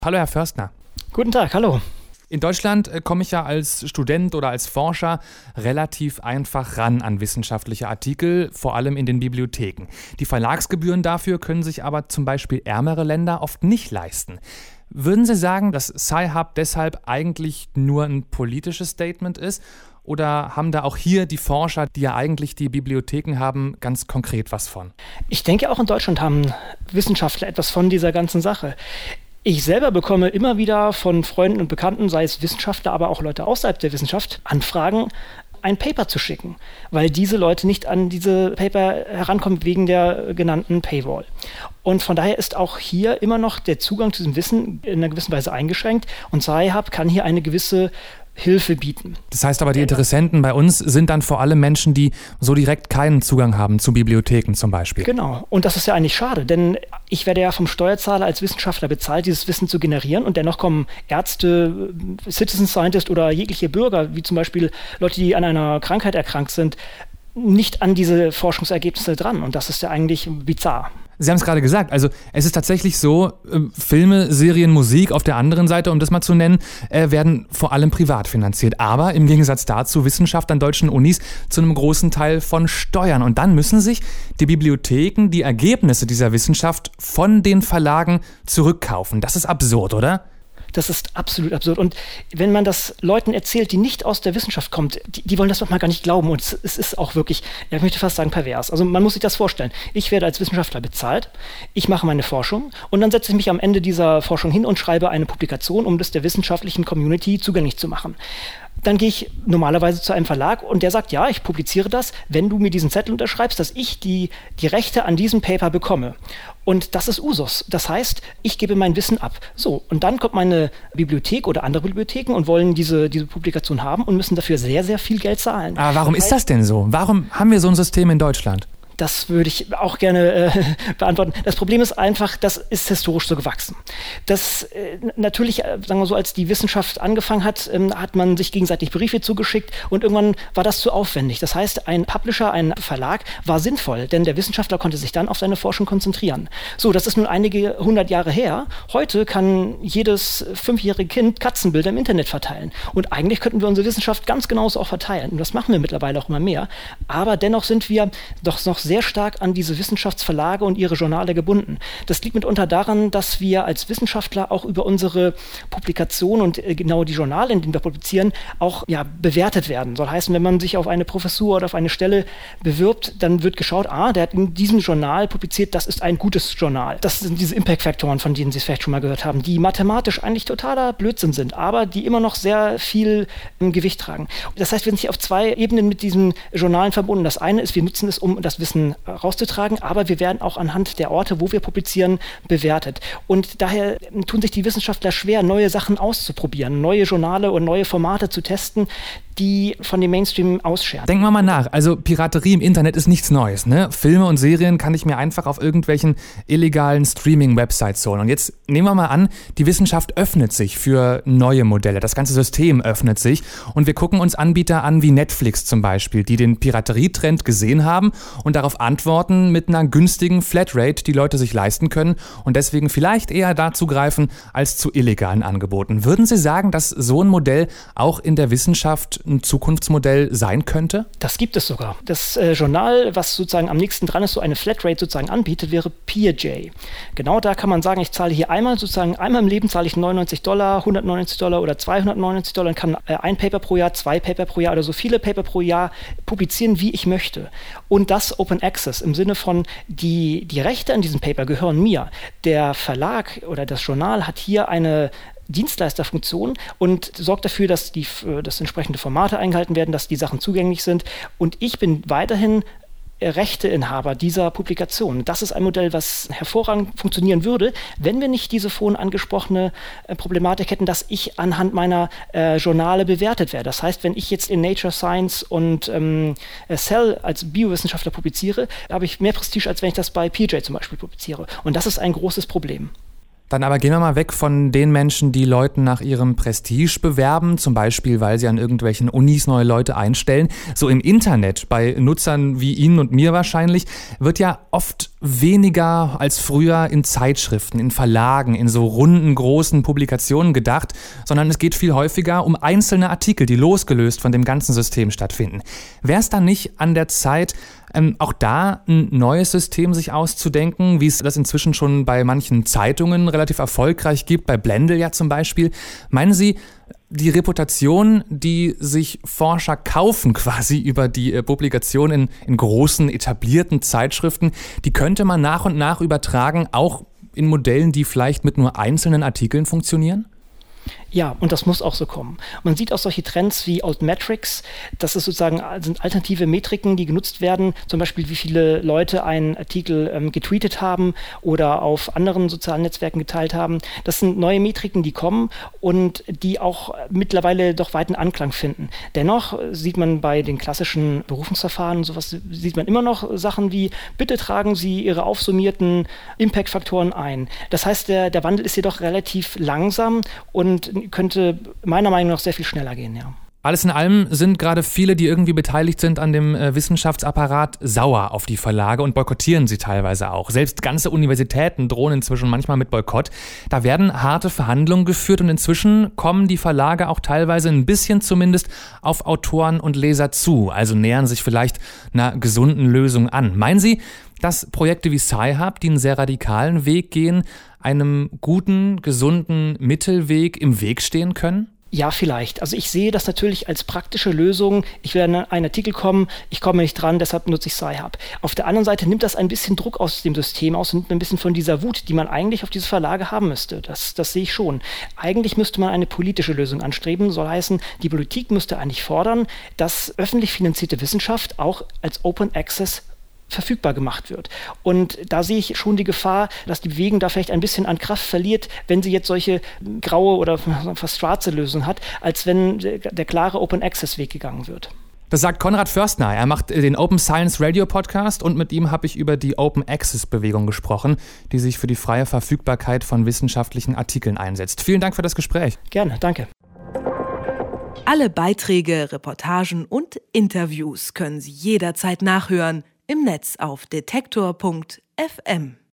Hallo Herr Förstner. Guten Tag, hallo. In Deutschland komme ich ja als Student oder als Forscher relativ einfach ran an wissenschaftliche Artikel, vor allem in den Bibliotheken. Die Verlagsgebühren dafür können sich aber zum Beispiel ärmere Länder oft nicht leisten. Würden Sie sagen, dass Sci-Hub deshalb eigentlich nur ein politisches Statement ist? Oder haben da auch hier die Forscher, die ja eigentlich die Bibliotheken haben, ganz konkret was von? Ich denke, auch in Deutschland haben Wissenschaftler etwas von dieser ganzen Sache. Ich selber bekomme immer wieder von Freunden und Bekannten, sei es Wissenschaftler, aber auch Leute außerhalb der Wissenschaft, Anfragen, ein Paper zu schicken, weil diese Leute nicht an diese Paper herankommen wegen der genannten Paywall. Und von daher ist auch hier immer noch der Zugang zu diesem Wissen in einer gewissen Weise eingeschränkt und Sci-Hub kann hier eine gewisse Hilfe bieten. Das heißt aber, die Interessenten bei uns sind dann vor allem Menschen, die so direkt keinen Zugang haben zu Bibliotheken zum Beispiel. Genau. Und das ist ja eigentlich schade, denn ich werde ja vom Steuerzahler als Wissenschaftler bezahlt, dieses Wissen zu generieren und dennoch kommen Ärzte, Citizen Scientist oder jegliche Bürger, wie zum Beispiel Leute, die an einer Krankheit erkrankt sind, nicht an diese Forschungsergebnisse dran. Und das ist ja eigentlich bizarr. Sie haben es gerade gesagt, also es ist tatsächlich so, Filme, Serien, Musik auf der anderen Seite, um das mal zu nennen, werden vor allem privat finanziert. Aber im Gegensatz dazu Wissenschaft an deutschen Unis zu einem großen Teil von Steuern. Und dann müssen sich die Bibliotheken die Ergebnisse dieser Wissenschaft von den Verlagen zurückkaufen. Das ist absurd, oder? Das ist absolut absurd. Und wenn man das Leuten erzählt, die nicht aus der Wissenschaft kommt, die wollen das manchmal gar nicht glauben. Und es ist auch wirklich, ich möchte fast sagen, pervers. Also man muss sich das vorstellen. Ich werde als Wissenschaftler bezahlt, ich mache meine Forschung und dann setze ich mich am Ende dieser Forschung hin und schreibe eine Publikation, um das der wissenschaftlichen Community zugänglich zu machen. Dann gehe ich normalerweise zu einem Verlag und der sagt, ja, ich publiziere das, wenn du mir diesen Zettel unterschreibst, dass ich die Rechte an diesem Paper bekomme. Und das ist Usus. Das heißt, ich gebe mein Wissen ab. So, und dann kommt meine Bibliothek oder andere Bibliotheken und wollen diese Publikation haben und müssen dafür sehr, sehr viel Geld zahlen. Aber warum ist das denn so? Warum haben wir so ein System in Deutschland? Das würde ich auch gerne beantworten. Das Problem ist einfach, das ist historisch so gewachsen. Das natürlich, sagen wir so, als die Wissenschaft angefangen hat, hat man sich gegenseitig Briefe zugeschickt und irgendwann war das zu aufwendig. Das heißt, ein Publisher, ein Verlag war sinnvoll, denn der Wissenschaftler konnte sich dann auf seine Forschung konzentrieren. So, das ist nun einige 100 Jahre her. Heute kann jedes 5-jährige Kind Katzenbilder im Internet verteilen. Und eigentlich könnten wir unsere Wissenschaft ganz genauso auch verteilen. Und das machen wir mittlerweile auch immer mehr. Aber dennoch sind wir doch noch sehr stark an diese Wissenschaftsverlage und ihre Journale gebunden. Das liegt mitunter daran, dass wir als Wissenschaftler auch über unsere Publikationen und genau die Journale, in denen wir publizieren, auch bewertet werden. Soll heißen, wenn man sich auf eine Professur oder auf eine Stelle bewirbt, dann wird geschaut, der hat in diesem Journal publiziert, das ist ein gutes Journal. Das sind diese Impact-Faktoren, von denen Sie es vielleicht schon mal gehört haben, die mathematisch eigentlich totaler Blödsinn sind, aber die immer noch sehr viel Gewicht tragen. Das heißt, wir sind hier auf 2 Ebenen mit diesen Journalen verbunden. Das eine ist, wir nutzen es, um das Wissen rauszutragen, aber wir werden auch anhand der Orte, wo wir publizieren, bewertet. Und daher tun sich die Wissenschaftler schwer, neue Sachen auszuprobieren, neue Journale und neue Formate zu testen, die von dem Mainstream ausscheren. Denken wir mal nach. Also Piraterie im Internet ist nichts Neues, ne? Filme und Serien kann ich mir einfach auf irgendwelchen illegalen Streaming-Websites holen. Und jetzt nehmen wir mal an, die Wissenschaft öffnet sich für neue Modelle. Das ganze System öffnet sich und wir gucken uns Anbieter an wie Netflix zum Beispiel, die den Piraterietrend gesehen haben und darauf antworten mit einer günstigen Flatrate, die Leute sich leisten können und deswegen vielleicht eher dazu greifen als zu illegalen Angeboten. Würden Sie sagen, dass so ein Modell auch in der Wissenschaft ein Zukunftsmodell sein könnte? Das gibt es sogar. Das Journal, was sozusagen am nächsten dran ist, so eine Flatrate sozusagen anbietet, wäre PeerJ. Genau da kann man sagen, ich zahle hier einmal im Leben zahle ich $99, $199 oder $299 und kann ein Paper pro Jahr, 2 Paper pro Jahr oder so viele Paper pro Jahr publizieren, wie ich möchte. Und das Open Access im Sinne von, die Rechte an diesem Paper gehören mir. Der Verlag oder das Journal hat hier eine Dienstleisterfunktion und sorgt dafür, dass entsprechende Formate eingehalten werden, dass die Sachen zugänglich sind. Und ich bin weiterhin Rechteinhaber dieser Publikation. Das ist ein Modell, was hervorragend funktionieren würde, wenn wir nicht diese vorhin angesprochene Problematik hätten, dass ich anhand meiner Journale bewertet werde. Das heißt, wenn ich jetzt in Nature, Science und Cell als Biowissenschaftler publiziere, habe ich mehr Prestige, als wenn ich das bei PeerJ zum Beispiel publiziere. Und das ist ein großes Problem. Dann aber gehen wir mal weg von den Menschen, die Leuten nach ihrem Prestige bewerben, zum Beispiel, weil sie an irgendwelchen Unis neue Leute einstellen. So im Internet, bei Nutzern wie Ihnen und mir wahrscheinlich, wird ja oft weniger als früher in Zeitschriften, in Verlagen, in so runden, großen Publikationen gedacht, sondern es geht viel häufiger um einzelne Artikel, die losgelöst von dem ganzen System stattfinden. Wäre es dann nicht an der Zeit, auch da ein neues System sich auszudenken, wie es das inzwischen schon bei manchen Zeitungen relativ erfolgreich gibt, bei Blendl ja zum Beispiel. Meinen Sie, die Reputation, die sich Forscher kaufen quasi über die Publikation in großen, etablierten Zeitschriften, die könnte man nach und nach übertragen, auch in Modellen, die vielleicht mit nur einzelnen Artikeln funktionieren? Ja, und das muss auch so kommen. Man sieht auch solche Trends wie Altmetrics, das ist sozusagen, sind alternative Metriken, die genutzt werden, zum Beispiel wie viele Leute einen Artikel getweetet haben oder auf anderen sozialen Netzwerken geteilt haben. Das sind neue Metriken, die kommen und die auch mittlerweile doch weiten Anklang finden. Dennoch sieht man bei den klassischen Berufungsverfahren, sowas sieht man immer noch Sachen wie, bitte tragen Sie Ihre aufsummierten Impact-Faktoren ein. Das heißt, der Wandel ist jedoch relativ langsam und könnte meiner Meinung nach sehr viel schneller gehen, ja. Alles in allem sind gerade viele, die irgendwie beteiligt sind an dem Wissenschaftsapparat, sauer auf die Verlage und boykottieren sie teilweise auch. Selbst ganze Universitäten drohen inzwischen manchmal mit Boykott. Da werden harte Verhandlungen geführt und inzwischen kommen die Verlage auch teilweise ein bisschen zumindest auf Autoren und Leser zu, also nähern sich vielleicht einer gesunden Lösung an. Meinen Sie, dass Projekte wie Sci-Hub, die einen sehr radikalen Weg gehen, einem guten, gesunden Mittelweg im Weg stehen können? Ja, vielleicht. Also ich sehe das natürlich als praktische Lösung. Ich will an einen Artikel kommen, ich komme nicht dran, deshalb nutze ich Sci-Hub. Auf der anderen Seite nimmt das ein bisschen Druck aus dem System aus und nimmt ein bisschen von dieser Wut, die man eigentlich auf diese Verlage haben müsste. Das sehe ich schon. Eigentlich müsste man eine politische Lösung anstreben. Soll heißen, die Politik müsste eigentlich fordern, dass öffentlich finanzierte Wissenschaft auch als Open Access verfügbar gemacht wird. Und da sehe ich schon die Gefahr, dass die Bewegung da vielleicht ein bisschen an Kraft verliert, wenn sie jetzt solche graue oder fast schwarze Lösungen hat, als wenn der klare Open-Access-Weg gegangen wird. Das sagt Konrad Förstner. Er macht den Open Science Radio Podcast und mit ihm habe ich über die Open Access Bewegung gesprochen, die sich für die freie Verfügbarkeit von wissenschaftlichen Artikeln einsetzt. Vielen Dank für das Gespräch. Gerne, danke. Alle Beiträge, Reportagen und Interviews können Sie jederzeit nachhören im Netz auf detektor.fm.